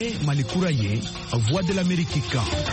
Malikura ye, voix de l'Amérique.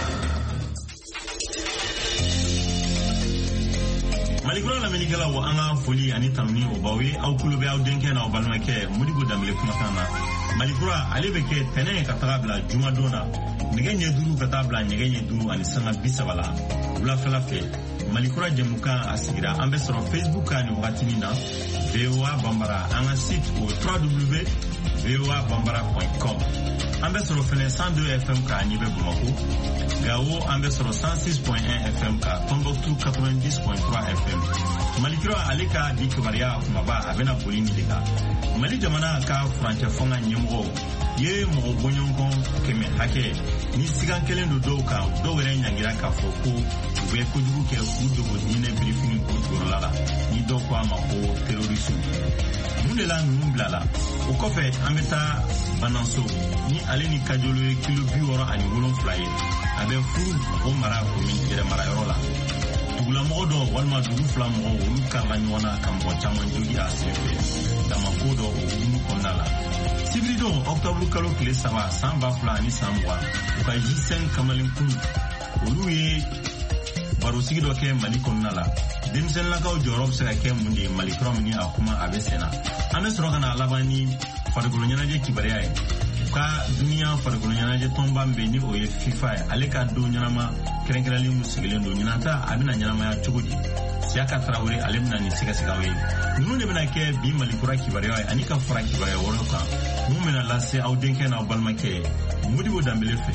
Malikura l'Amérique la wa anga foli ani tamni obawe au kulube au denke na obalmake mudigo damle kumakana. Malikura alebeke tene katabla jumadona ngenye duru katabla ngenye duru ani sanga bisabala ula falafe Malikura jemuka asigira ambe sur Facebook ani watinina VOA Bambara anga site au www.voabambara.com ambe sur fene 102 FM ka nibe Bamako Gao ambe sur 106.1 FM ka Tombouctou 90.3 FM Malikura aleka dikbaria kumaba abena polini deka Mali jamana ka francophone nyemgo ye mo bonyonkon keme hake ni sigan kelen do doka do were nyangira ka foko we kujugu ke kudo bodine briefing ko lala ni do ko amako terrorisme munela numblala o kofe ameta bananso ni aleni kajolo kilo biworo ani wolon flyer abe furu o mara ko min kere mara yorola tugula modo walma dugu flamo o lukala nyona kambo chaman jogi asefe dama kodo o unu kondala Sibrido octobre kalo kile saba samba flani samwa uka jisen kamalin kun oluye barosigi do ke mali konnala dimsen la kaw jorob se ke mundi mali kromni akuma abesena ame srogana labani fargulo nyanaje kibariya ka dunia fargulo nyanaje tomba mbeni o ye FIFA aleka do nyanama krenkrali musigelen do nyanata abina nyanama ya chugudi siaka Traoré alemna ni sigawe nune bena ke bi Malikura kibariya anika fura kibariya woroka mumena lase au denke na balmake mudibo dambelefe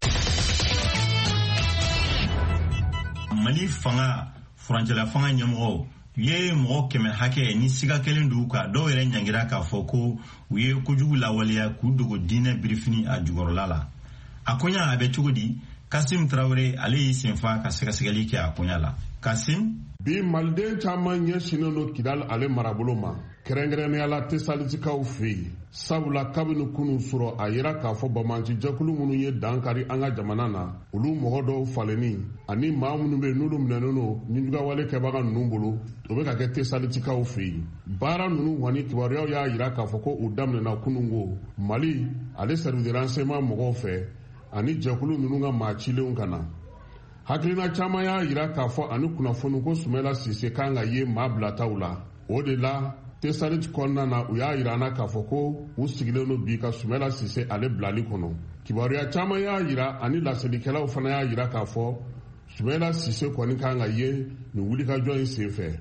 Mali fanga Franjala fanga nyamgo ye mo keme hake ni siga kelen duka do were nyangira ka foko we kujugu lawaliya kudugo dine briefing a jugorlala akonya abetugudi Kasim Traoré ali senfa ka sigali ke akonya la Kasim bi malden chaman ye sinono kidal ale maraboloma kerengere ala tesalitikaw fi sabula kabinu kunu suro ayira ka fo bamanci jakulu munu ye dankari anga jamana na ulu mohodo faleni ani maamunu be nulu mnenono ninjuga wale kebaga numbulu tobe ka ke tesalitikaw fi bara nunu wani kibario ya ayira ka fo ko udamne na kunungo Mali ale service de renseignement mogo fe ani jakulu nunu nga machile unkana Haklina chama ya ayira ka fo ani kunafonu ko Sumela Sise kanga ye mabla taula odela tesalit konna na uya irana ka foko usigileno bi ka Sumela Sise ale blali kono kibaria chama ya ira ani la sedikela ufana ya ira ka fo Sumela Sise koni kanga ye ni wuli ka join sefe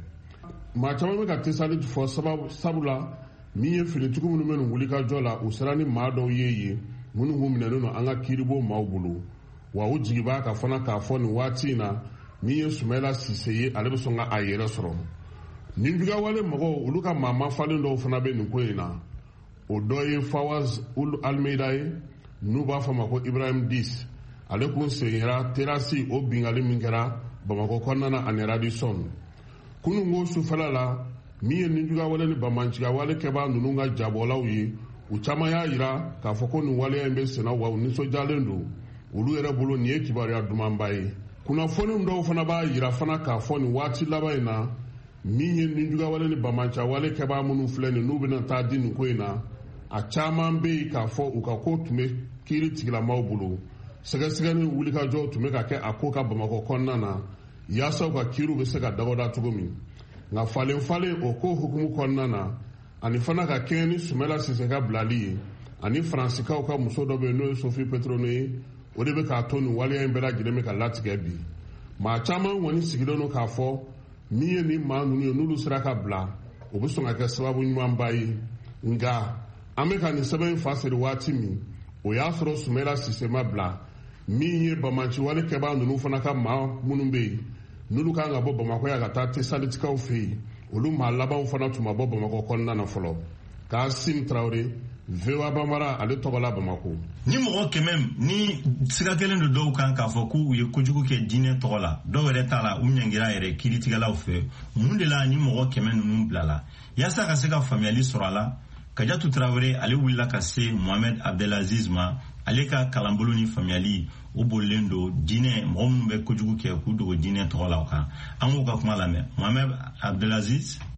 ma chama me ka tesalit fo sabula miye filituku munu menu wuli ka jola usrani mado yeye munu humneno no anga kiribo maubulu wa ujigiba ka fana ka fo ni watina miye Sumela Sise ye ale besonga ayere soro Ninjuga wale mago uluka mama falindo fana be nkoina odoye Fawaz ul Almeida nuba fama ko Ibrahim Dis ale kun seyira terasi o bingale mingera bamako konnana aneradi son kunu ngo su falala miye ninjuga wale ni bamanchiga wale keba nununga jabolaw yi uchama ya ira ka foko ni wale embe sena wa niso jalendo ulu ere bulu ni ekibari adumambaye kuna foni ndo fana ba ira fana ka foni wati labaina Minye ninjuga wale ni bamancha wale keba munu fleni nubina ta dinu kwena a chaman be ka fo uka ko tume kiri tigila maubulu sega ni wulika jo tume ka ke akoka bamako konnana yasa uka kiru be sega dagoda tugumi nga fale oko hukumu konnana ani fana ka keni Sumela Sise ka blali ani Fransika uka musodo be no Sophie Petrone odebe ka tonu wale ya mbela jideme ka latigebi ma chaman wani sigidono ka fo miye ni manunu nulu siraka bla obusonga ka sababu nyambayi nga ameka ni seben fasiri watimi o ya soro Sumela Sise mabla miye bamanchi wale keba nunu fana ka ma munumbe nulu ka nga bo bamako ya gata tesalitika ofi olu malaba ufana tuma bo bamako konna na folo Kasim Traoré VOA Bambara ale togola Bamako ni mo kemem ni siga kelen do do kan ka fo ku ye kujugu ke dine togola do were tala unyangira ere kiritigala ofe mundela ni mo kemen num blala yasa ka siga family sorala Kadiatou Traoré ale willa ka se Mohamed Abdelaziz ma ale ka kalambolo ni family o bolendo dine mo be kujugu ke ku do dine togola ka ango ka kuma la me Mohamed Abdelaziz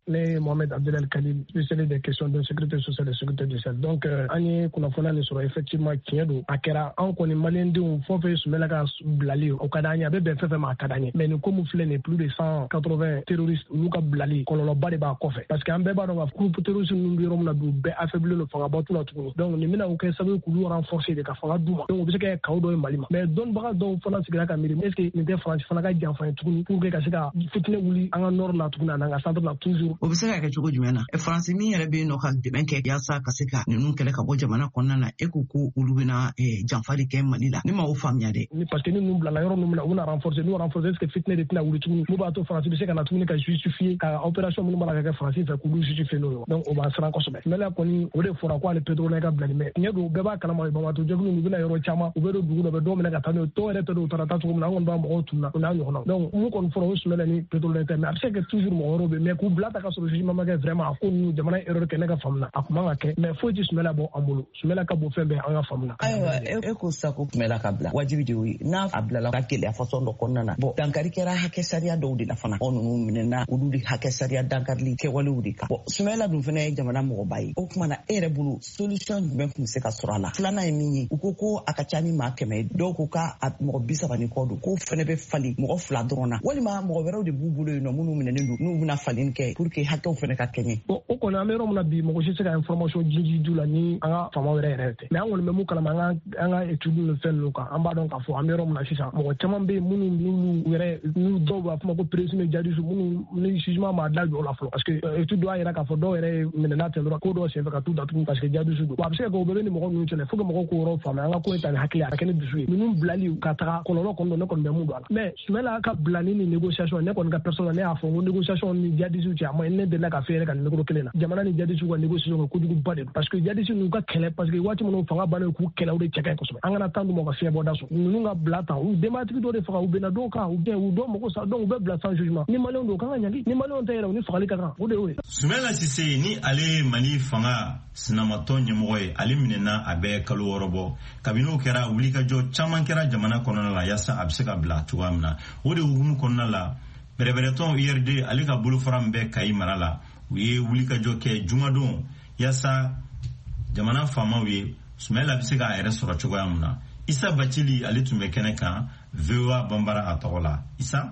ne Mohamed Abdelal Khalil, spécialiste des questions de sécurité sociale et sécurité sociale. Donc ani kunafona ni sɔrɔ effectivement tiɲɛ don a kɛra an kɔni maliyɛndenw fɛn fɛn Sumala ka bilali o ka d'an ye a bɛ bɛn fɛn fɛn ma a ka d'an ye mais nin ko min filɛ nin plus de 180 terroristes olu ka bilali kɔlɔlɔba de b'a kɔfɛ parce que an bɛɛ b'a dɔn ka groupe terroriste ninnu bɛ yɔrɔ min na bi u bɛɛ affaibli don fangaba t'u la tuguni donc nin bɛna o kɛ sababu k'olu renforcer de ka fanga d'u ma donc o bɛ se ka kɛ kaw dɔ ye Mali ma mais dɔnnibaga dɔw fana sigira ka miiri est ce que nin tɛ Faransi fana ka janfa ye tuguni pour que ka se ka fitinɛ wuli an ka nord la tuguni an ka centre la toujours o bɛ se ka kɛ cogo jumɛn na Faransi min yɛrɛ bɛ yen nɔ ka dɛmɛ kɛ yaasa ka se ka ninnu kɛlɛ ka bɔ jamana kɔnɔna na e ko olu bɛna janfa de kɛ Mali la ne ma o faamuya dɛ parce que ni ninnu bilala yɔrɔ ninnu na u bɛna renforcer n'u renforcer est ce que fitinɛ de tɛna wuli tuguni n'u b'a to Faransi bɛ se ka na tuguni ka justifier ka opération minnu mana kɛ Faransi fɛ k'olu justifier n'o ye donc o b'a siran kosɛbɛ mais là kɔni o de fɔra ko ale pétrole ka bilali mais tiɲɛ don bɛɛ b'a kalama Bamato jɛkulu ninnu bɛna yɔrɔ caman u bɛ don dugu dɔ bɛ dɔw minɛ ka taa n'o ye dɔw yɛrɛ tɛ don u taara taa cogo min na an kɔni b'a mɔgɔw tun na o n'a ɲɔgɔnna donc mun kɔni fɔra o Sumala ni pétrole tɛ mais a bɛ se ka kɛ toujours mɔgɔ wɛrɛw bɛ mais k'u bila ta ka sɔrɔ jugement ma kɛ vraiment a ko ninnu jamana ye erreur kɛ ne ka faamu na a kun man ka kɛ mais foyi tɛ Sumala bɔ an bolo Sumala ka bon fɛn bɛɛ an ka faamu na. ayiwa e ko sisan ko Sumala ka bila wajibi de y'o ye n'a bilala ka gɛlɛya fasɔn dɔ kɔnɔna na bon dankari kɛra hakɛ sariya dɔw de la fana o ninnu minɛna olu de hakɛ sariya dankarili kɛwalew de kan bon Sumala dun fana ye jamana mɔgɔba ye o tuma na e yɛrɛ bolo solution jumɛn tun bɛ se ka sɔrɔ a la filanan ye min ye u ko a ka ca ni maa 100 dɔw ko ka mɔgɔ 30 ni kɔ don k'o fana bɛ fali mɔgɔ 2 dɔrɔn na walima mɔgɔ wɛrɛw de b'u bolo yen nɔ minnu minɛnen don n'u bɛna falini kɛ pour que hakɛw fana ka kɛɲɛ. bon o kɔni an bɛ yɔrɔ min na bi mɔgɔ si tɛ se ka information jinji du la ni an ka faamaw yɛrɛ tɛ mais an kɔni bɛ mun kalama an ka étude ni fɛn ninnu kan an b'a dɔn k'a fɔ an bɛ yɔrɔ min na sisan mɔgɔ caman bɛ yen minnu dɔw b'a fɔ ko présumé djihadistes minnu ni jugement ma da jɔ o la fɔlɔ parce que étude dɔ y'a jira k'a fɔ dɔw yɛrɛ minɛna ten dɔrɔn ko dɔw senfɛ ka t'u datugu parce que djihadistes don wa a bɛ se ka kɛ o bɛɛ bɛ ni mɔgɔ ninnu cɛla fo que mɔgɔw k'o yɔrɔ faamuya an ka ko in ta ni hakili a ka kɛ ni dusu ye ninnu bilali ka taga kɔlɔlɔ kɔnɔ ne kɔni bɛ mun don a la mais Sumala ka bilali ni négociation ne kɔni ka personne ne y'a fɔ ko négociation ni djihadistes cɛ a ma ne delila ka fɛn yɛrɛ ka nin micro kelen na jamana ni djihadistes ka négociation kɛ kojuguba de don parce que djihadistes ninnu ka kɛlɛ parce que waati minnu fanga bannen k'u kɛlɛ o de cɛ ka ɲi kosɛbɛ an kana taa d'u ma ka fiɲɛ bɔ da sɔrɔ ninnu ka bila tan u denbatigi dɔ de faga u bɛnna dɔw kan u dɔw mɔgɔ sa donc u bɛ bila sans jugement ni maliyɛnw don u kan ka ɲangi ni maliyɛnw tɛ yɛrɛ u ni fagali ka kan o de y'o ye. Sumala Sise ni ale Mali fanga sinamatɔ ɲɛmɔgɔ ye ale minɛna a bɛɛ kalo 6 bɔ kabini o kɛra wulikajɔ caman kɛra jamana kɔnɔna la yaasa a bɛ se ka bila cogoya min na o de hukumu kɔnɔna la bɛrɛbɛrɛtɔn URD ale ka bolofara min bɛ Kayi mara la u ye wulikajɔ kɛ jumadon yaasa jamana faamaw ye Sumala bɛ se k'a yɛrɛ sɔrɔ cogoya min na Isa Bacili ale tun bɛ kɛnɛ kan VOA Bambara a tɔgɔ la Isa.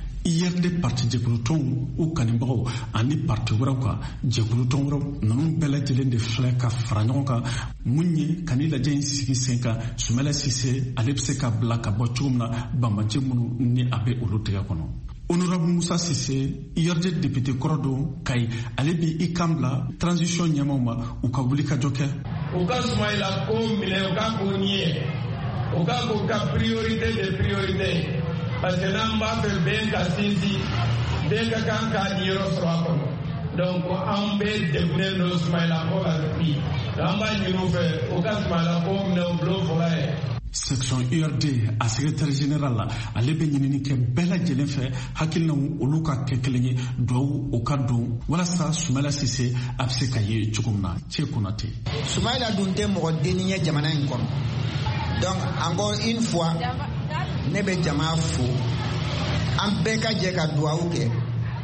IRD parti jɛkulutɔnw u kanibagaw ani parti wɛrɛw ka jɛkulutɔn wɛrɛw ninnu bɛɛ lajɛlen de filɛ ka fara ɲɔgɔn kan mun ye ka ni lajɛ in sigi sen kan Sumala Sise ale bɛ se ka bila ka bɔ cogo min na banbanje minnu ni a bɛ olu tigɛ kɔnɔ. Honorable Musa Sise IRD député kɔrɔ don Kayi ale bi i kan bila transition ɲɛmaw ma u ka wulikajɔ kɛ. U ka Sumala ko minɛ u ka k'o ɲɛ u ka k'u ka priorité de priorité. Parce que n'an b'a fɛ bɛn ka sinsin bɛn ka kan k'a niyɔrɔ sɔrɔ a kɔnɔ donc an bɛ degunnen don Sumala ko ka bi an b'a ɲini u fɛ u ka Sumala ko minɛ u bulon fɔlɔ ye. section URD a secrétaire général la ale bɛ ɲinini kɛ bɛɛ lajɛlen fɛ hakilinaw olu ka kɛ kelen ye duwawu o ka don walasa Sumala Sise a bɛ se ka ye cogo min na Cɛ Konate. Sumala dun tɛ mɔgɔ denni ye jamana in kɔnɔ donc encore une fois ne bɛ jama fo an bɛɛ ka jɛ ka duwawu kɛ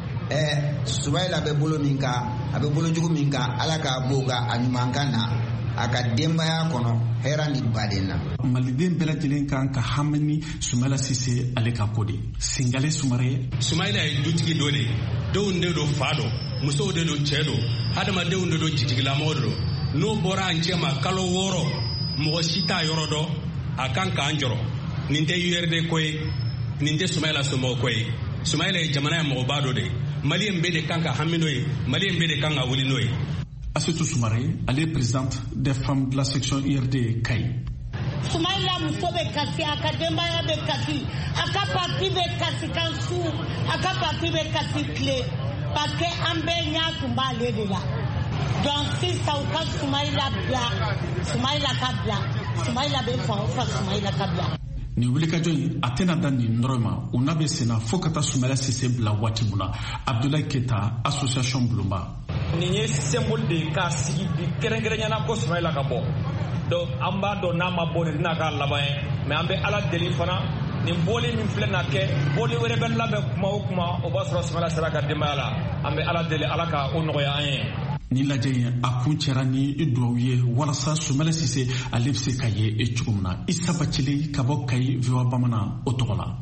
Sumala bɛ bolo min kan a bɛ bolojugu min kan Ala k'a b'o kan a ɲuman kan na a ka denbaya kɔnɔ hɛrɛ ni baden na. Maliden bɛɛ lajɛlen kan ka hami ni Sumala Sise ale ka ko de Singale Sumare. Sumala ye dutigi dɔ de denw de don fa don musow de don cɛ don hadamadenw de don jitigilamɔgɔ de don n'o bɔra an cɛ ma kalo 6 mɔgɔ si t'a yɔrɔ dɔn a kan k'an jɔrɔ nin tɛ URD ko ye nin tɛ Sumala somɔgɔ ko ye Sumala ye jamana ye mɔgɔba dɔ de maliyɛn bɛɛ de kan ka hami n'o ye maliyɛn bɛɛ de kan ka wuli n'o ye. Assetou Soumaré, elle est présidente des femmes de la section IRD Kayi. Sumala muso bɛ kasi a ka denbaya bɛ kasi a ka parti bɛ kasi kan su a ka parti bɛ kasi tile parce que an bɛɛ ɲɛ tun b'ale de la donc sisan u ka Sumala bila Sumala ka bila Sumala bɛ fan o fan Sumala ka bila. Ni wulikajɔ in a tɛna da nin nɔrɔ ma o n'a bɛ senna fo ka taa Sumala Sise bila waati min na Abdoulaye Keita association Bulumba. Nin ye symbole de ka sigi bi kɛrɛnkɛrɛnyana ko Sumala ka bɔ donc an b'a dɔn n'a ma bɔ nin tɛna k'a laban ye mais an bɛ Ala deli fana nin boli min filɛ na kɛ boli wɛrɛ bɛ labɛn kuma o kuma o b'a sɔrɔ Sumala sera ka denbaya la an bɛ Ala deli Ala ka o nɔgɔya an ye. Ni lajɛ in a kun cɛra ni duwawu ye walasa Sumala Sise ale bɛ se ka ye cogo min na. Isa Bacili ka bɔ Kayi VOA Bamanan o tɔgɔ la.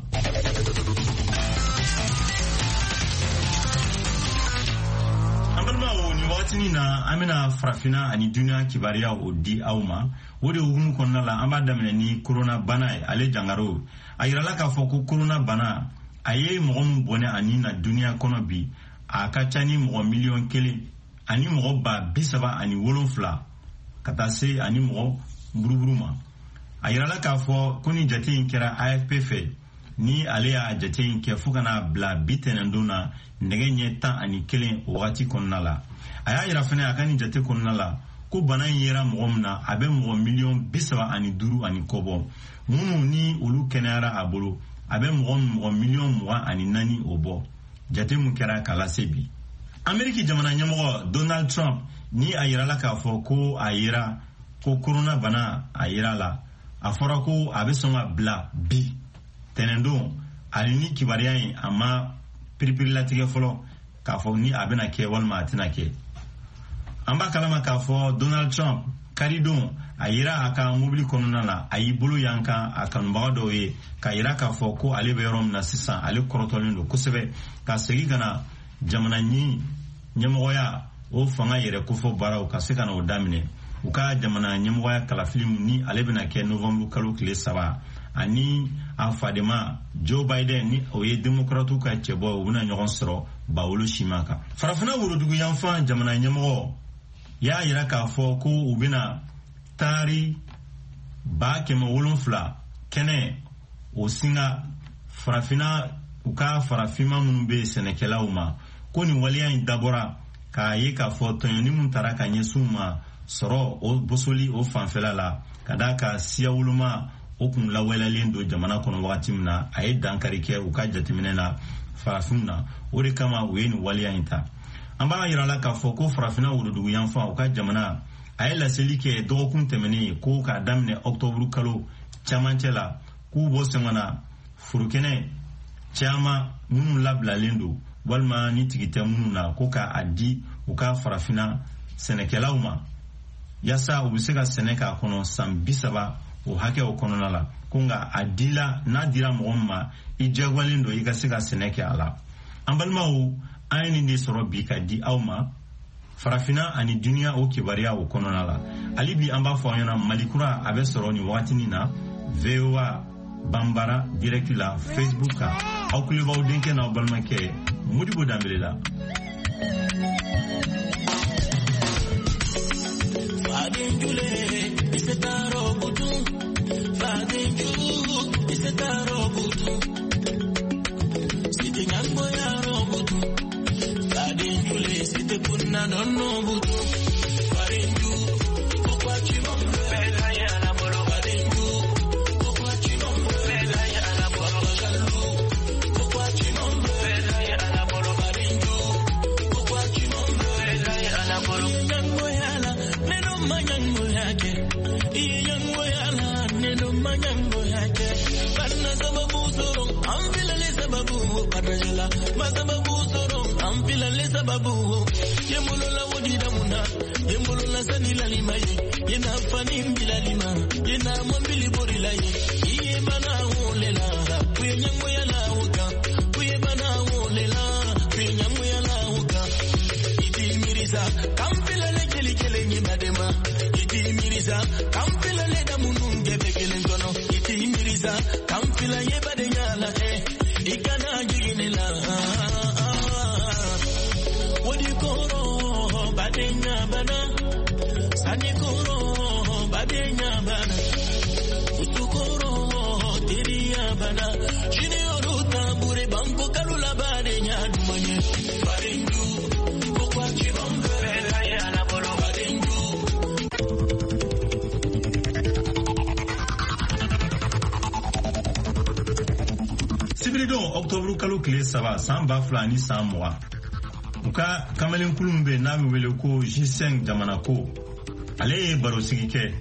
Wagati na an bɛna farafina ani duniya kibariya o di aw ma. O de hukumu kɔnɔna la an b'a daminɛ ni corona bana ye ale jangaro. A yirala k'a fɔ ko corona bana a ye mɔgɔ min bɔnɛ ani na duniya kɔnɔ bi a ka ca ni mɔgɔ miliyɔn 1 ani mɔgɔ 37,700 ka taa se ani mɔgɔ buruburu ma. A yirala k'a fɔ ko ni jate in kɛra AFP fɛ ni ale y'a jate in kɛ fo kana bila bi tɛnɛndon na nɛgɛ ɲɛ 11 o wagati kɔnɔna la. A y'a yira fana a ka ni jate kɔnɔna la ko bana in yera mɔgɔ min na a bɛ mɔgɔ miliyɔn 75 ani kɔ bɔ. Minnu ni olu kɛnɛyara a bolo a bɛ mɔgɔ miliyɔn 24 o bɔ. Jate mun kɛra k'a lase bi. Ameriki jamana ɲɛmɔgɔ Donald Trump ni a yirala k'a fɔ ko a yera ko corona bana a yera la. A fɔra ko a bɛ sɔn ka bila bi tɛnɛndon ali ni kibariya in a ma piripirilatigɛ fɔlɔ k'a fɔ ni a bɛna kɛ walima a tɛna kɛ. An b'a kalama k'a fɔ Donald Trump karidon a yira a ka mobili kɔnɔna la a y'i bolo yan kan a kanubaga dɔw ye k'a yira k'a fɔ ko ale bɛ yɔrɔ min na sisan ale kɔrɔtɔlen don kosɛbɛ ka segin ka na jamana ɲɛmɔgɔya o fanga yɛrɛ kofɔ baaraw ka se ka na o daminɛ. U ka jamana ɲɛmɔgɔya kalafili ni ale bɛna kɛ novembre kalo tile 3 ani a fadema Joe Biden ni o ye demokratu ka cɛbɔ u bɛna ɲɔgɔn sɔrɔ bawolo sima kan. Farafina worodugu yanfan jamana ɲɛmɔgɔ y'a yira k'a fɔ ko u bɛna taari 700,000 kɛnɛ o singa farafina u ka farafima minnu bɛ sɛnɛkɛlaw ma ko nin waleya in dabɔra k'a ye k'a fɔ tɔɲɔni min taara ka ɲɛsin ma sɔrɔ o bosoli o fanfɛla la ka da ka siya woloma o kun lawalelen don jamana kɔnɔ wagati min na a ye dankari kɛ u ka jateminɛ na farafin na. O de kama u ye nin waleya in ta. An b'a yirala k'a fɔ ko farafina worodugu yanfan u ka jamana a ye laseli kɛ dɔgɔkun tɛmɛnen ko k'a daminɛ octobre kalo camancɛ la k'u bɔ sɛŋana furukɛnɛ caman minnu labilalen don walima ni tigi tɛ minnu na ko k'a di u ka farafina sɛnɛkɛlaw ma yasa u bɛ se ka sɛnɛ k'a kɔnɔ san 30 o hakɛ o kɔnɔna la ko nka a dila n'a dira mɔgɔ min ma i diyagoyalen don i ka se ka sɛnɛ kɛ a la. An balimaw an ye nin de sɔrɔ bi ka di aw ma farafina ani duniya o kibariya o kɔnɔna la. Hali bi an b'a fɔ an ɲɛna Malikura a bɛ sɔrɔ nin wagatinin na VOA Bambara direct la Facebook kan. Aw kulo b'aw denkɛ n'aw balimakɛ Modibo Dambele la. Octobre kalo tile 3 san 2000 ni san 20 u ka kamalenkulu bɛ n'a bɛ wele ko G5 jamana ko ale ye baro sigi kɛ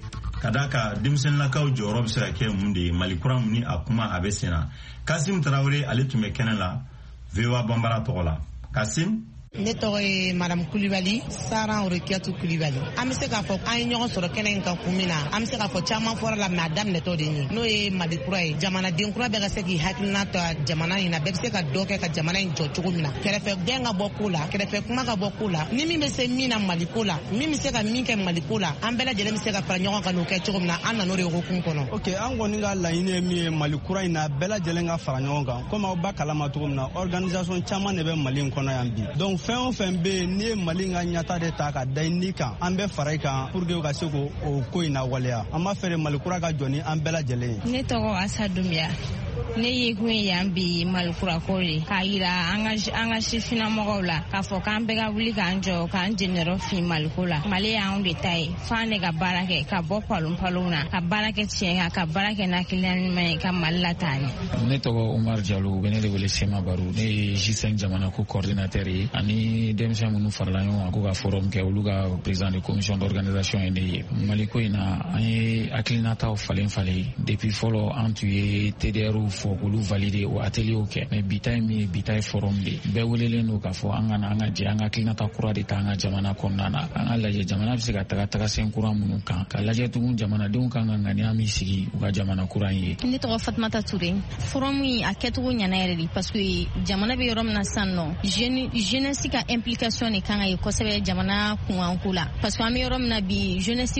kadaka denmisɛnninlakaw jɔyɔrɔ bɛ se ka kɛ mun de ye Mali kura mun ni a kuma a bɛ sen na. Kasim Traoré ale tun bɛ kɛnɛ la VOA Bambara tɔgɔ la. Kasim ne tɔgɔ ye Madame Kulibali, Saran Rokiatou Kulibali. An bɛ se k'a fɔ an ye ɲɔgɔn sɔrɔ kɛnɛ in kan kun min na, an bɛ se k'a fɔ caman fɔra la mais a daminɛtɔ de ye n'o ye Mali kura ye. Jamanaden kura bɛɛ ka se k'i hakilina ta jamana in na, bɛɛ bɛ se ka dɔ kɛ ka jamana in jɔ cogo min na. Kɛrɛfɛ den ka bɔ ko la, kɛrɛfɛ kuma ka bɔ ko la. Ni min bɛ se min na Mali ko la, min bɛ se ka min kɛ Mali ko la, an bɛɛ lajɛlen bɛ se ka fara ɲɔgɔn kan n'o kɛ cogo min na, an nan'o de hokumu kɔnɔ. Ok, an kɔni ka laɲini ye min ye Mali kura in na, bɛɛ lajɛlen ka fara ɲɔgɔn kan. Komi aw ba kalama cogo min na, organisation caman de bɛ Mali in kɔnɔ yan bi. Donc fɛn o fɛn bɛ yen n'i ye Mali ka ɲata de ta ka da i ni kan, an bɛ fara i kan pour que u ka se k'o ko in lawaleya. An b'a fɛ de Mali kura ka jɔ ni an bɛɛ lajɛlen ye. Ne tɔgɔ Asa Dumbuya. Ne ye kun ye yan bi Mali kura ko de k'a yira an ka sifinnamɔgɔw la k'a fɔ k'an bɛɛ ka wuli k'an jɔ k'an jeniyɔrɔ fin Mali ko la. Mali y'anw de ta ye f'an de ka baara kɛ ka bɔ palon na ka baara kɛ tiɲɛ kan ka baara kɛ n'akiliina ɲuman ye ka Mali lataa ɲɛ. Ne tɔgɔ Umar Jalo, u bɛ ne de wele Sema Baro, ne ye G5 jamana ko coordinateur ye ani denmisɛn minnu farala ɲɔgɔn kan ko ka forum kɛ olu ka président de commission d'organisation ye ne ye. Mali ko in na an ye hakilinataw falen depuis fɔlɔ an tun ye TDR fɔ k'olu valider o atelier kɛ mais bita ye min ye bita ye forum de bɛɛ welelen don k'a fɔ an ka na an ka jɛ an ka hakilinata kura de ta an ka jamana kɔnɔna na an ka lajɛ jamana bɛ se ka taga sen kura minnu kan ka lajɛ tugun jamanadenw kan ka ŋaniya min sigi u ka jamana kura ye. Ne tɔgɔ Fatumata Ture. Forum a kɛcogo ɲɛna yɛrɛ de parce que jamana bɛ yɔrɔ min na sisan nɔ jeunesse ka implication de kan ka ye kosɛbɛ jamana kunkanko la parce que an bɛ yɔrɔ min na bi jeunesse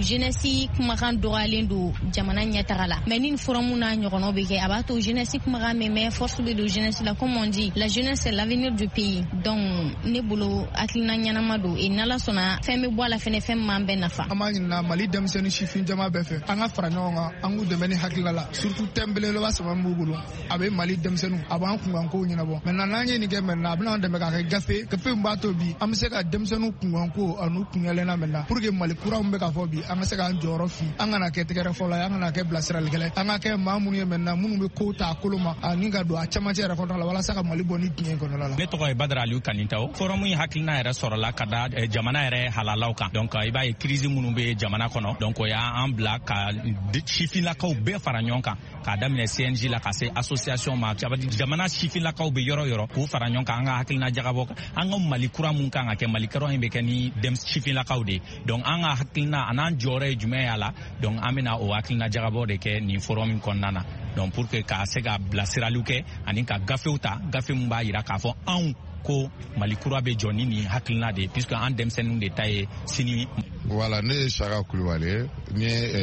kumakan dɔgɔyalen don jamana ɲɛtaga la mais ni forum n'a ɲɔgɔnnaw bɛ kɛ a b'a to jeunesse kumakan mɛ mais force bɛ don jeunesse la comme on dit la jeunesse c'est l'avenir du pays donc ne bolo hakilina ɲɛnama don et n'ala sɔnna fɛn bɛ bɔ a la fɛnɛ fɛn min m'an bɛɛ nafa. An b'a ɲinina Mali denmisɛnnin sifin jama bɛɛ fɛ an ka fara ɲɔgɔn kan an k'u dɛmɛ ni hakilila la surtout thème belebeleba saba min b'u bolo a bɛ Mali denmisɛnninw a b'an kunkankow ɲɛnabɔ maintenant n'an ye nin kɛ maintenant a bɛna an dɛmɛ k'a kɛ gafe min b'a to bi an bɛ se ka denmisɛnninw kunkanko a n'u kunyɛlɛnna maintenant pour que Mali kura min bɛ ka fɔ bi an ka se k'an jɔyɔrɔ fin an kana kɛ tɛgɛrɛ fɔlɔ ye an kana kɛ bilasiralikɛla an ka kɛ maa minnu ye maintenant minnu bɛ kow ta a kolo ma ani ka don a camancɛ yɛrɛ kɔnɔna la walasa ka Mali bɔ ni diɲɛ kɔnɔna la. Ne tɔgɔ ye Badara Aliyu Kanintao. Forum in hakilina yɛrɛ sɔrɔla ka da jamana yɛrɛ halalaw kan donc i b'a ye crise minnu bɛ jamana kɔnɔ donc o y'an bila ka sifinnakaw bɛɛ fara ɲɔgɔn kan k'a daminɛ CNJ la ka se association ma jamana sifinnakaw bɛ yɔrɔ yɔrɔ k'u fara ɲɔgɔn kan an ka hakilina jagabɔ an ka Mali kura mun kan ka kɛ Mali kura in bɛ kɛ ni sifinnakaw de donc an ka hakilina a n'an jɔyɔrɔ ye jumɛn ye a la donc an bɛna o hakilina jagabɔ de kɛ nin forum in kɔnɔna na donc pour que k'a se ka bilasiraliw kɛ ani ka gafew ta gafe min b'a jira k'a fɔ anw ko Mali kura bɛ jɔ ni nin hakilina de puisque an denmisɛnninw de ta ye sini. Voilà, ne ye Saka Kulibali ni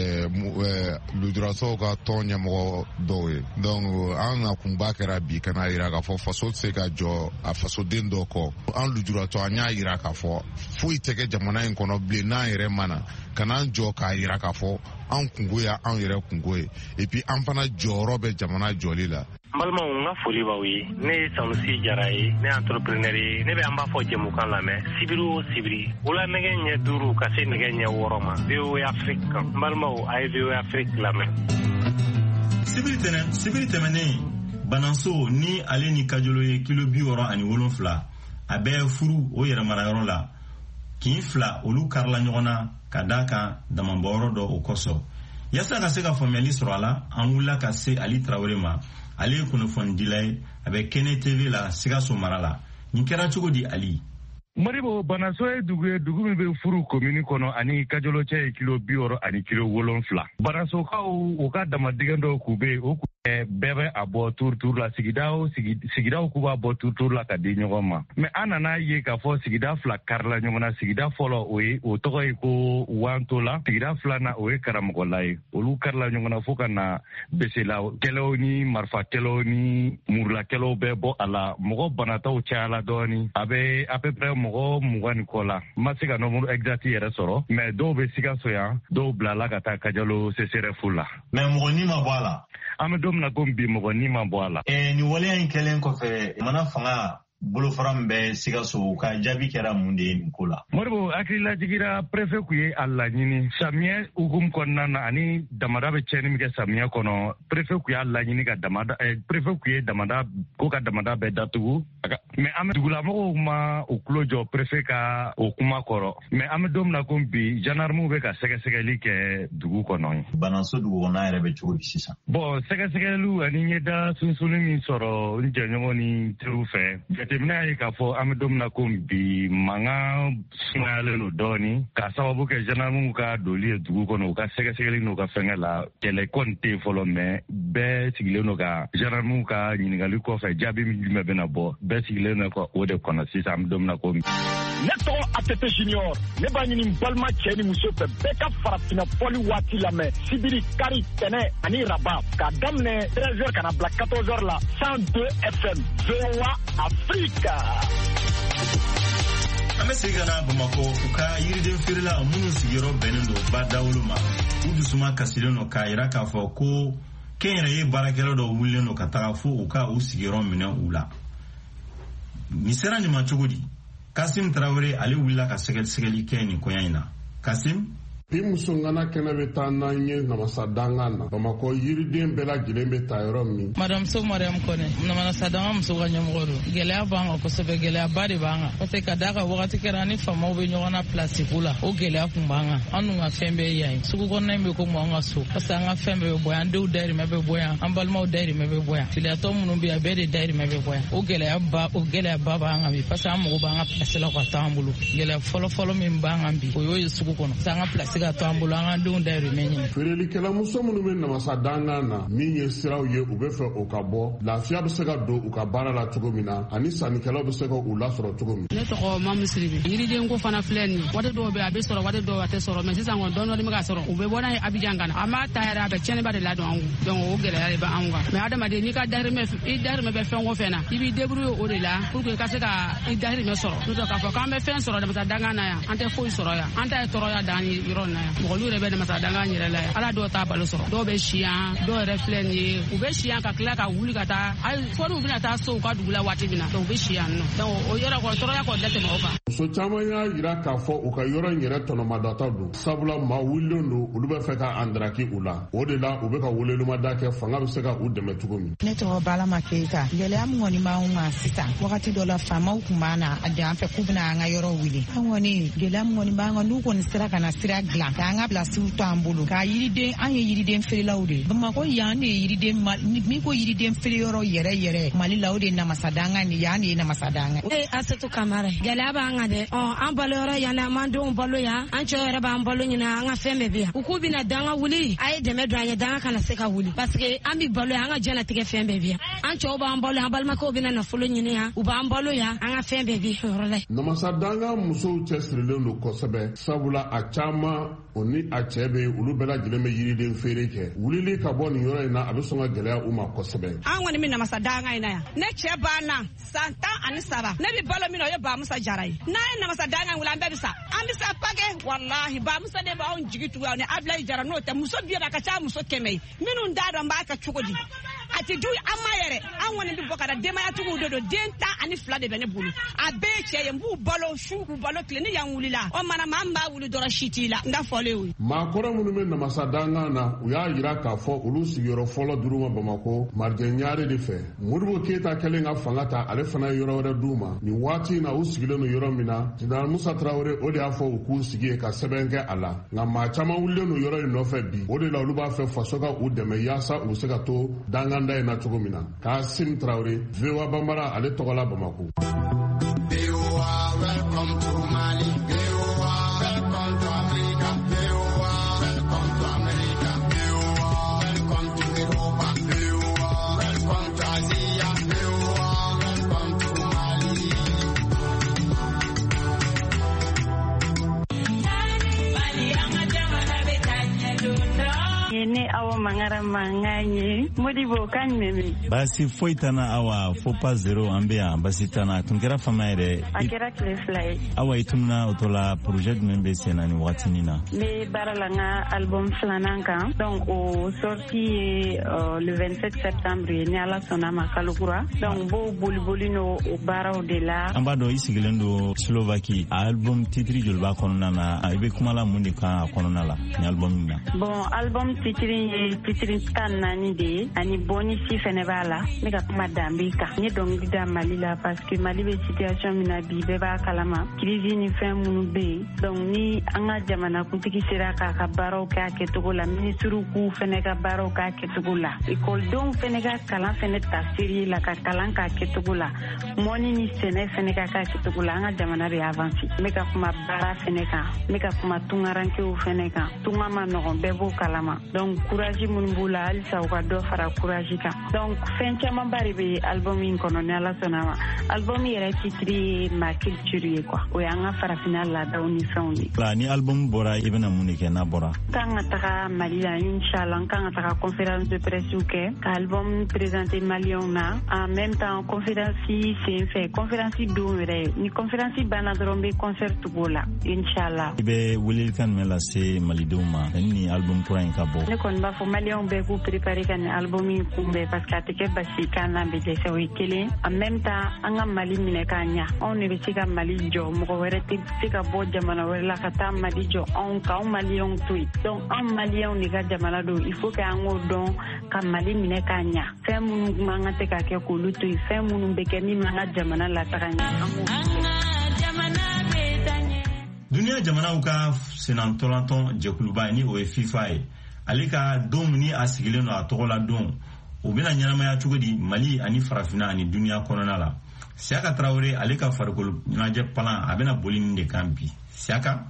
lujuratɔw ka tɔn ɲɛmɔgɔ dɔw ye donc an na kunba kɛra bi kana jira k'a fɔ faso tɛ se ka jɔ a fasoden dɔ kɔ an lujuratɔ an y'a jira k'a fɔ foyi tɛ kɛ jamana in kɔnɔ bilen n'an yɛrɛ mana kan'an jɔ k'a jira k'a fɔ an kungo ye an yɛrɛ kungo ye et puis an fana jɔyɔrɔ bɛ jamana jɔli la. N balimaw n ka foli b'aw ye ne ye Sanusi Jara ye ne ye entrepreneur ye ne bɛ an b'a fɔ jɛmukan lamɛn sibiri o sibiri wula nɛgɛ ɲɛ 5 ka se nɛgɛ ɲɛ 6 ma VOA Afrique kan n balimaw a ye VOA Afrique lamɛn. Sibiri tɛmɛnen Bananso ni ale ni Kajolo ye kilo 67 a bɛ furu o yɛrɛmarayɔrɔ la kin 2 olu karila ɲɔgɔn na ka da kan damabɔyɔrɔ dɔ o kɔsɔ yasa ka se ka faamuyali sɔrɔ a la an wulila ka se Ali Traoré ma ale ye kunnafonidila ye a bɛ Kɛnɛ TV la Sikaso mara la nin kɛra cogo di Ali? Moribo Bananso ye dugu min bɛ furu commune kɔnɔ ani Kajolo cɛ ye kilo 60 ani kilo 7. Banansokaw o ka damadigɛ dɔw k'u bɛ o bɛɛ bɛ a bɔ tur la sigidaw k'u b'a bɔ tur la ka di ɲɔgɔn ma mais an nana ye k'a fɔ sigida 2 karila ɲɔgɔn na sigida fɔlɔ o tɔgɔ ye ko Wantola sigida 2nan o ye Karamɔgɔla ye olu karila ɲɔgɔn na fo ka na besela kɛlɛw ni marifakɛlɛw ni murulakɛlɛw bɛɛ bɔ a la mɔgɔ banataw cayala dɔɔni a bɛ à peu près mɔgɔ 20 ni kɔ la ma se ka nombre exact yɛrɛ sɔrɔ mais dɔw bɛ Sikaso yan dɔw bilala ka taa Kajalo CCRF la mais mɔgɔ ni ma bɔ a la an bɛ don min na ko bi mɔgɔ ni ma bɔ a la. Nin waleya in kɛlen kɔfɛ jamana fanga bolofaram bɛ Sikaso ka jaabi kɛra mun de ye nin ko la. Moribo hakilila jigira préfet ku ye a laɲini samiyɛ hukumu kɔnɔna na ani damada bɛ cɛnni min kɛ samiyɛ kɔnɔ préfet ku y'a laɲini ka damada préfet ku ye damada ko ka damada bɛɛ datugu mais an bɛ dugulamɔgɔw ma o tulo jɔ préfet ka o kuma kɔrɔ mais an bɛ don min na ko bi gendarmew bɛ ka sɛgɛsɛgɛli kɛ dugu kɔnɔ. Banaso dugu kɔnɔ yɛrɛ bɛ cogo di sisan? Bon sɛgɛsɛgɛliw ani ɲɛda sunsunni min sɔrɔ n jɛɲɔgɔn ni teriw fɛ jateminɛ ye k'a fɔ an bɛ don min na ko bi mankan sumayalen don dɔɔni k'a sababu kɛ gendarmew ka doli ye dugu kɔnɔ u ka sɛgɛsɛgɛli n'u ka fɛngɛ la kɛlɛ kɔni tɛ yen fɔlɔ mais bɛɛ sigilen don ka gendarmew ka ɲininkali kɔfɛ jaabi min jumɛn bɛna bɔ bɛɛ sigilen don ka o de kɔnɔ sisan an bɛ don min na ko bi. Ne tɔgɔ ATT Junior ne b'a ɲini balima cɛ ni muso fɛ bɛɛ ka farafinna fɔli waati lamɛn sibiri kari tɛnɛ ani raba k'a daminɛ 13h kana bila 14h la 102 FM VOA Africa. An bɛ segin ka na Bamakɔ u ka yiriden feerela minnu sigiyɔrɔ bɛnnen don ba dawolo ma u dusuma kasilen don k'a jira k'a fɔ ko kɛnyɛrɛye baarakɛla dɔ wulilen don ka taga fo u ka u sigiyɔrɔ minɛ u la. Nin sera nin ma cogo di? Kasim Traoré ale wulila ka sɛgɛsɛgɛli kɛ nin koɲa in na. Kasim bi musongana kɛnɛ bɛ taa n'an ye namasadanga na Bamakɔ yiriden bɛɛ lajɛlen bɛ ta yɔrɔ min. Madame So Mariam Kone namasadanga muso ka ɲɛmɔgɔ don gɛlɛya b'an kan kosɛbɛ gɛlɛyaba de b'an kan parce que ka d'a kan wagati kɛra ni faamaw bɛ ɲɔgɔn na place ko la o gɛlɛya kun b'an kan an dun ka fɛn bɛɛ yan ye sugu kɔnɔna in bɛ komi an ka so parce que an ka fɛn bɛɛ bɛ bɔ yan an denw dayirimɛ bɛ bɔ yan an balimaw dayirimɛ bɛ bɔ yan filiyatɔ minnu bɛ yan bɛɛ de dayirimɛ bɛ bɔ yan o gɛlɛyaba b'an kan bi parce que an mago b'an ka place la ka taa an bolo gɛlɛya fɔlɔfɔlɔ min b'an kan bi o y'o ye sugu kɔnɔ parce que an ka place ka to an bolo an ka denw dayirimɛ ɲini. Feerelikɛla muso minnu bɛ namasadanga na min ye siraw ye u bɛ fɛ o ka bɔ lafiya bɛ se ka don u ka baara la cogo min na ani sannikɛlaw bɛ se ka u lasɔrɔ cogo min. Ne tɔgɔ Mamu Siribe yiriden ko fana filɛ nin waati dɔw bɛ a bɛ sɔrɔ waati dɔw a tɛ sɔrɔ mais sisan kɔni dɔɔnin bɛ ka sɔrɔ u bɛ bɔ n'a ye Abidjan ka na a m'a ta yɛrɛ a bɛ tiɲɛniba de ladon an kun donc o gɛlɛya de bɛ anw kan mais adamaden n'i ka dahirimɛ bɛ fɛn o fɛn na i b'i débrouiller o de la pour que i ka se ka i dahirimɛ sɔrɔ n'o tɛ k'a fɔ k'an bɛ fɛn sɔrɔ namasadanga na yan an tɛ foyi sɔrɔ yan an ta ye tɔɔrɔya dan yɔrɔ na yan mɔgɔlu yɛrɛ bɛ namasadanga yɛrɛ la yan ala dɔw t'a balo sɔrɔ dɔw bɛ si yan dɔw yɛrɛ filɛ nin ye u bɛ si yan ka tila ka wuli ka taa fɔ n'u bɛna taa so u ka dugu la waati min na donc u bɛ si yan nɔ donc o yɔrɔ kɔni tɔɔrɔya kɔni tɛ tɛmɛ o kan. Muso caman y'a jira k'a fɔ u ka yɔrɔ in yɛrɛ tɔnɔmadata don sabula maa wulilen don olu bɛ fɛ ka andaraki u la o de la u bɛ ka welelumada kɛ fanga bɛ se ka u dɛmɛ cogo min. Ne tɔgɔ Balama Keita gɛlɛya min kɔni b'anw kan sisan wagati dɔ la faamaw tun b'an na a dan an fɛ k'u bɛna an ka yɔrɔ wuli an kɔni gɛlɛya min kɔni b'an kan n'u kɔni sera ka na sira dilan k'an ka pilasiw to an bolo ka yiriden an ye yiriden feerelaw de Bamakɔ yan de ye yiriden min ko yiriden feere yɔrɔ yɛrɛ Mali la o de ye namasadanga ni yan de ye namasadanga. Asetu Kamara gɛlɛya b'an kan dɛ an balo yɔrɔ yan an man denw balo yan an cɛ yɛrɛ b'an balo ɲini an ka fɛn bɛɛ bɛ yan u k'u bɛna danga wuli a ye dɛmɛ don an ye danga kana se ka wuli parce que an bɛ balo yan an ka diɲɛlatigɛ fɛn bɛɛ bɛ yan an cɛw b'an balo yan an balimakɛw bɛna nafolo ɲini yan u b'an balo yan an ka fɛn bɛɛ bɛ yɔrɔ la. Namasadanga musow cɛsirilen don kosɛbɛ sabula a caman o ni a cɛ bɛ olu bɛɛ lajɛlen bɛ yiriden feere kɛ wulili ka bɔ nin yɔrɔ in na a bɛ sɔn ka gɛlɛya u ma kosɛbɛ. An kɔni bɛ namasadanga in na yan ne cɛ banna san 17 ne bɛ balo min na o ye Bamusa Jara ye n'a ye namasadanga in wuli an bɛɛ bɛ sa an bɛ sa page walahi Bamusa de b'anw jigi tugu ni Ablaye Jara n'o tɛ muso biyɛ ka ca muso 100 minnu t'a dɔn b'a kɛ cogo di a tɛ du an ma yɛrɛ an kɔni bɛ bɔ ka da denbayatigiw de don den 12 de bɛ ne bolo a bɛɛ cɛ ye n b'u balo su k'u balo tile ni yan wulila o mana maa min b'a wuli dɔrɔn si t'i la n da fɔlen o ye. Maakɔrɔ minnu bɛ namasadanga na u y'a jira k'a fɔ olu sigiyɔrɔ fɔlɔ dir'u ma Bamakɔ Marijɛ Ɲare de fɛ Modibo Keyita kɛlen ka fanga ta ale fana ye yɔrɔ wɛrɛ d'u ma nin waati in na u sigilen don yɔrɔ min na Général Musa Traoré o de y'a fɔ u k'u sigi yen ka sɛbɛn kɛ a la nka maa caman wulilen don yɔrɔ in nɔfɛ bi o de la olu b'a fɛ faso ka u dɛmɛ yaasa u bɛ se ka to danganda in na cogo min na Kasim Traoré VOA Bambara ale tɔgɔ la Bamakɔ. Welcome to Mali. Welcome to Africa. Welcome to America. Welcome to Europa. Welcome to Asia. Welcome to Mali. Ne Awa Manga Sangara Mangani, Modibo Kanemi. Basi foi tana awa faut pas zéro ambia basi tana tunkera famaire. Akera Clefly. Awa ituna otola projet membe senani watinina. Me baralanga album Flananka. Donc au sorti le 27 septembre ni ala sonama Kalukura. Donc bo bolino au bara de la. Ambado isigilendo Slovaquie album titri julba konona na ibe kumala mundi ka konona la ni album na. Bon album titri tan nani de ani boni si fene bala me ka kuma dambika ni donc da Mali la parce que Mali be situation mina bi be ba kalama crise ni fin munu be donc ni anga jamana kuntiki sera ka baro ka ketugo la ministre ku fene ka baro ka ketugo la école donc fene ka kala fene tasiri la ka kalan ka ketugo la moni ni sene fene ka ketugo la anga jamana be avancer me ka kuma bara fene ka me ka kuma tungaranke u fene ka tunga ma no bebo kalama donc courage mun bula alisa ka do fara courage ka donc fin chama bari be album in kono ne ala sonama album yere titri ma culture quoi o yanga fara final la dawni sound la ni album bora ibena munike na bora kanga taka Mali la inshallah kanga taka conférence de presse ke album présenté Malion na en même temps conférence c'est fait conférence do ni conférence bana drombe concert bola inshallah ibe wulil kan mela se Mali duma ni album point ka bo ne kon ba fo Malion be ku préparer kan album yi kumbe parce que atike basi kana be de se wikele en même temps anga Mali mine kanya on ne be sika Mali jo mo ko were ti sika bo jamana were la kata Mali jo on ka Malion tweet donc en Malion ni ga jamana do il faut que ango don ka Mali mine kanya femu manga te ka ke ko lutu femu be ke ni manga jamana la takanya Dunia jamana uka senantolanton jekuluba ni o FIFA e alika dom ni asigileno atola don o bena nyama ya chugodi Mali ani farafina ani dunia konona la Siaka Traoré alika farkol naje plan abena bolin de kampi Siaka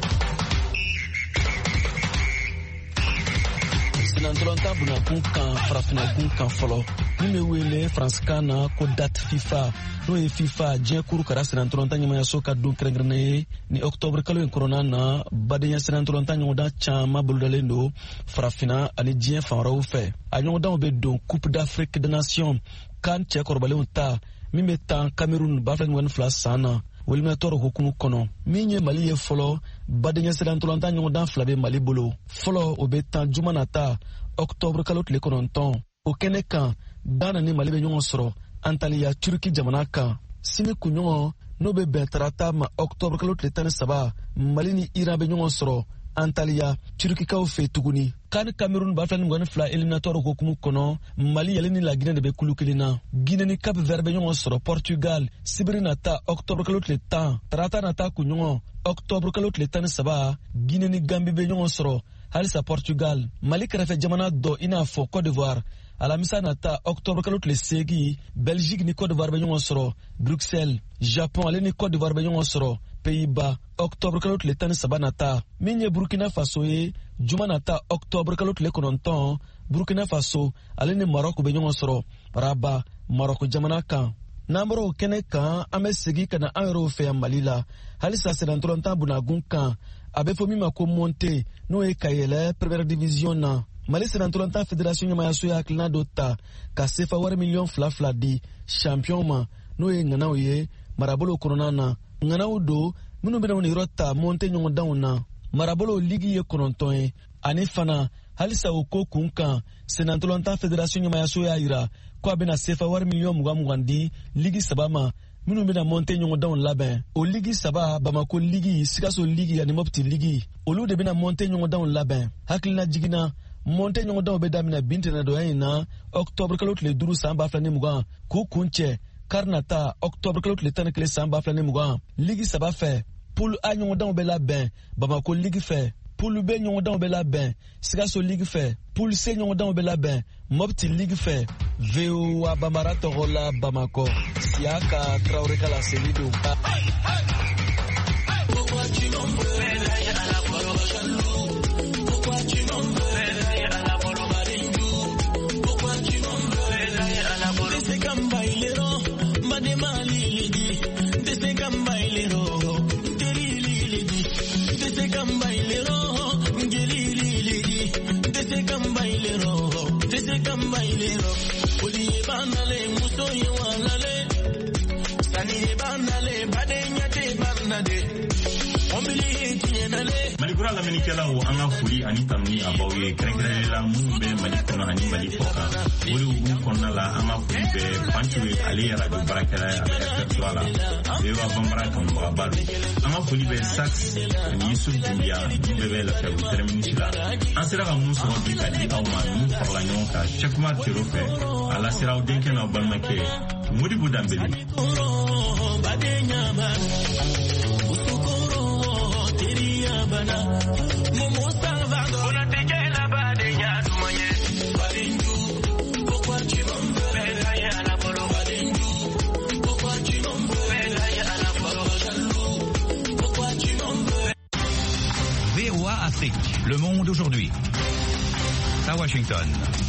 Senantolanton buna kunkan farafina kunkan folo ni wele France kana ko date FIFA no e FIFA je kuru kara senantolanton nyama ya soka don krengrene ni octobre kalo en corona na badenya senantolanton nyoda chama boludalendo farafina ani je fanro fe anyoda be don Coupe d'Afrique des Nations kan che korbale ta mi metan Cameroun baflen wan flasana welma toro hukumu kono minye Mali ye folo badenya senantolanton nyoda flabe Mali bolo folo obetan jumanata octobre kalo le kononton o kenekan dana ni Mali be nyongo soro Antalya Turki jamana kan sini kunyo no be betrata ma octobre kalo le tan saba Mali ni Iran be nyongo soro Antalya Turki ka fe tuguni kan Cameroun ba flan ngone fla eliminatoire ko kumu kono Mali yelini la Guinée de be kulukilina Guinée ni Cap Vert be nyongo soro Portugal Sibiri nata octobre kalo le tan trata nata kunyo octobre kalo le tan saba Guinée ni Gambie be nyongo soro halisa Portugal Mali krefe jamana do ina fo Côte d'Ivoire alamisa nata octobre kalo le segi Belgique ni Côte d'Ivoire be nyongo soro Bruxelles Japon ale ni Côte d'Ivoire be nyongo soro Pays-Bas octobre kalo le tan saba nata minye Burkina Faso ye juma nata octobre kalo le kononton Burkina Faso ale ni Maroc be nyongo soro Rabat Maroc jamana kan namro kene kan ame segi kana euro fe Mali la halisa senantolanton bunagun kan abe fo mima ko monter no e kayele première division na Mali senantolanton fédération nyama ya soya klina dota ka sefa war million fla di champion ma no e ngana oye marabolo corona na ngana udo minu bena woni rota monter nyongo dawna marabolo ligi ye kononton e ani fana halisa oko kunkan senantolanton fédération nyama ya soya ira ko abena sefa war million mugandi ligi sabama minu bena monter nyongo dawn laben o ligi saba Bamako ligi Sikaso ligi ani Mopti ligi olu de bena monter nyongo dawn laben hakilina jigina monter nyongo dawn be damina bintena do yina octobre kalo le duru samba flani mugan ku kunche karnata octobre kalo le tan kle samba flani mugan ligi saba fe poule a nyongo dawn be laben Bamako ligi fe poule B nyongo dawn be laben Sikaso ligi fe poule C nyongo dawn be laben Mopti ligi fe VOA Bambara Torola Bamako Siaka Traoré Kala Selido Bailero Malikura lamɛnnikɛlaw an ka foli ani tanuni a baw ye kɛrɛnkɛrɛnnenya minnu bɛ Mali kɔnɔ ani Mali kɔ kan. O de hukumu kɔnɔna la an ka foli bɛ Fancho ye, ale ye radio baarakɛla ye a bɛ FR3 la. Beba Bambara kanubagaba don. An ka foli bɛ Sax ani Yusuf Dunbiya ninnu bɛɛ bɛ Lafiyabugu terminus la. An sera ka mun sɔrɔ bi ka di aw ma ninnu farala ɲɔgɔn kan Cɛkuma Tero fɛ a lasera aw denkɛ n'aw balimakɛ Modibo Dambele. VOA Afrique, le monde aujourd'hui. À Washington.